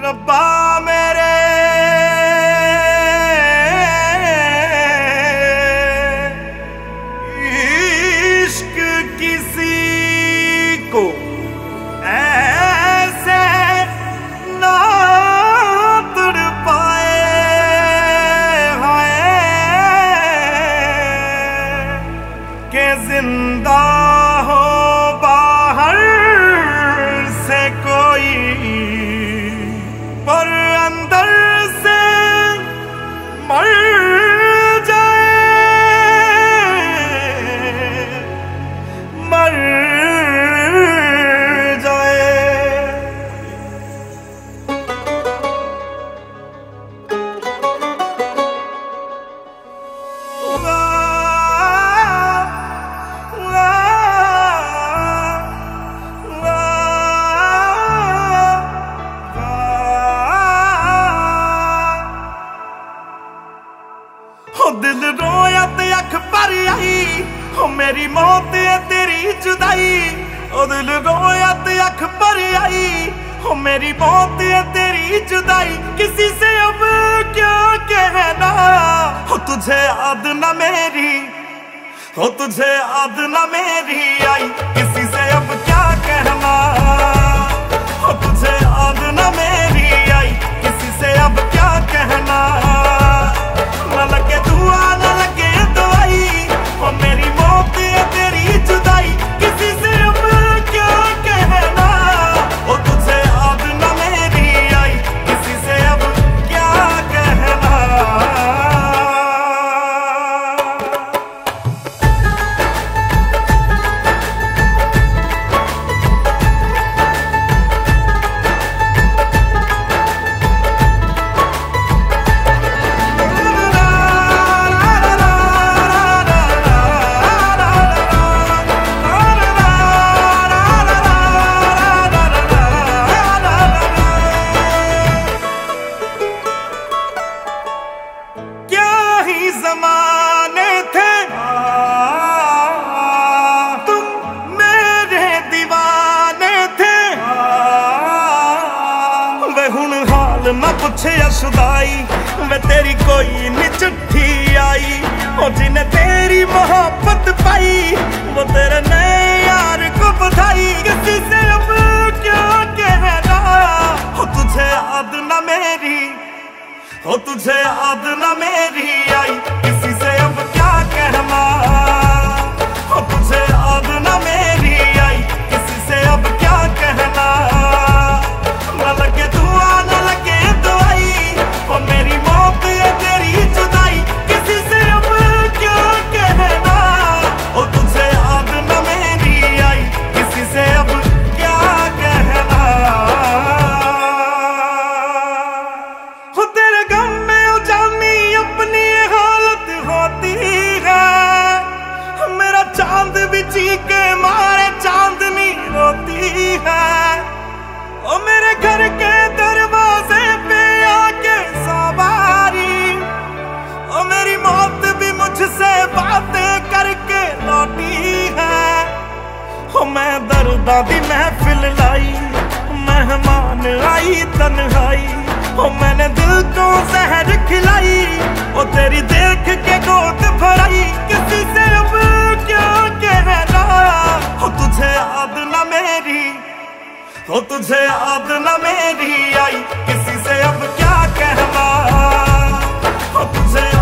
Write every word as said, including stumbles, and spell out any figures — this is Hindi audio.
रब्बा मेरे इश्क किसी को ऐसे ना तड़पाए हाय के जिंदा हो बाहर से कोई पर अंदर से मर जाए मर जाए। ला, ला, ला, हो दिल रोया ते अख भर आई, हो मेरी मौत है तेरी जुदाई। ओ दिल रोया ते अख भर आई, हो मेरी मौत है तेरी जुदाई। किसी से अब क्या कहना, हो तुझे याद ना मेरी, हो तुझे याद ना मेरी आई। किसी से अब क्या कहना, हो तुझे याद ना मेरी आई। किसी से अब क्या कहना, ना लगे दुआ ना लगे दवाई। ओ मेरी मौत है तेरी जुदाई। किसी से अब क्या कहना, ओ तुझे याद ना मेरी आई। किसी से अब क्या कहना। ज़माने थे तुम मेरे दीवाने थे, वे हुण हाल ना पुछे शुदाई। वे तेरी कोई नी चिट्ठी आई, ओ जिन्हें तेरी मोहब्बत पाई, वो तेरे नए यार को बधाई। किसी से अब क्या कहना, हो तुझे याद ना मेरी, हो तुझे याद ना मेरी आई। किसी से अब क्या कहना, हो तुझे याद ना मेरी आई। किसी से अब क्या कहना, ना लगे दुआ ना लगे दवाई। ओ मेरी मौत है तेरी जुदाई। किसी से अब क्या कहना, हो तुझे याद ना मेरी आई। किसी से अब क्या कहना। हो तेरे गम में उजामी अपनी हालत होती है, मेरा चांद भी चीखे मारे चांदनी रोती है। ओ मेरे घर के दरवाजे पे आके सवारी, ओ मेरी मौत भी मुझसे बातें करके लौटी है। ओ मैं दर्दा दी महफिल लाई, मेहमान आई तन्हाई। ओ मैंने दिल को जहर खिलाई, ओ तेरी देख के गोद भराई। किसी से अब क्या कहना, हो तुझे याद ना मेरी, हो तुझे याद ना मेरी आई। किसी से अब क्या कहना, हो तुझे